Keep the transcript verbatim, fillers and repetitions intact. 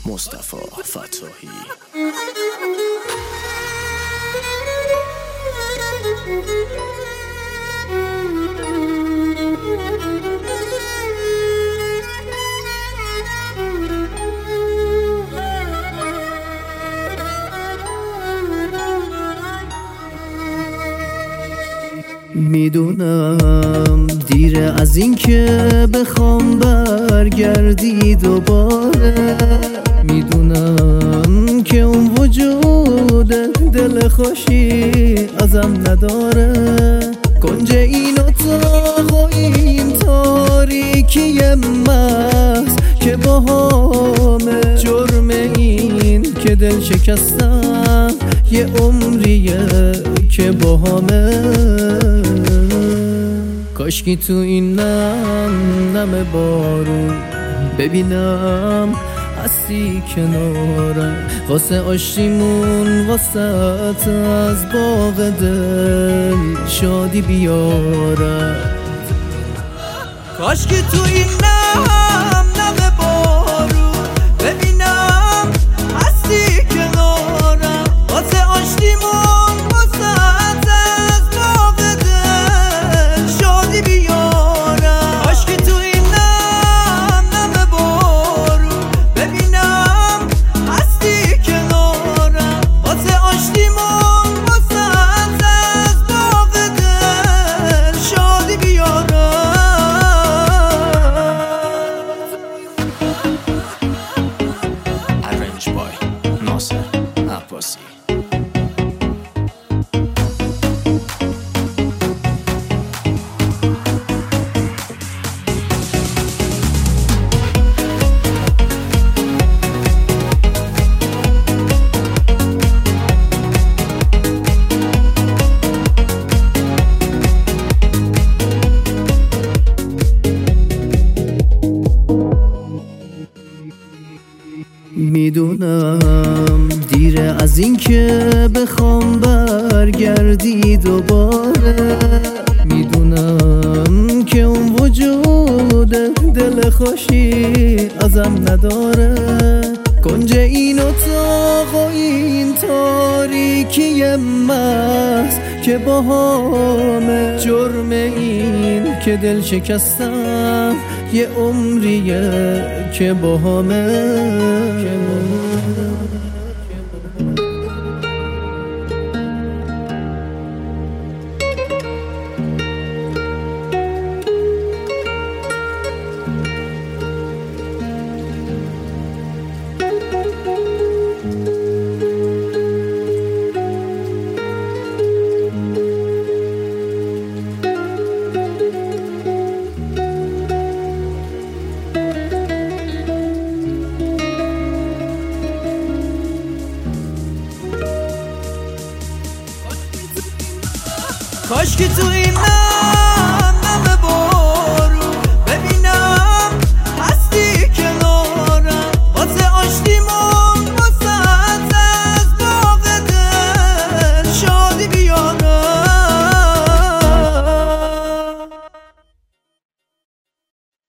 مصطفی فتاحی. میدونم دیره از این که بخوام برگردی دوباره، میدونم که اون وجود دل خوشی ازم نداره. کنج این اتاق و این تاریکی محض که با همه جرم این که دل شکستم یه عمریه که با همه. کاشکی تو این نم نم بارون ببینم هستی کنارم، واسه آشتیمون واسه از باغ دل شادی بیارم. کاشکی تو این نم نم بارون ببینم هستی کنارم، واسه آشتیمون واسه از باغ دل شادی بیارم. کاشکی تو این نم نم بارون ببینم هستی کنارم، واسه آشتیمون واسه از باغ دل شادی بیارم. Arranged by Nasser Abbasi. میدونم دیره از این که بخوام برگردی دوباره، میدونم که اون وجود دل خوشی ازم نداره. کنج این اتاق و این تاریکی محض که با همه جرم این که دل شکستم یه عمریه که با همه. کاشکی تو این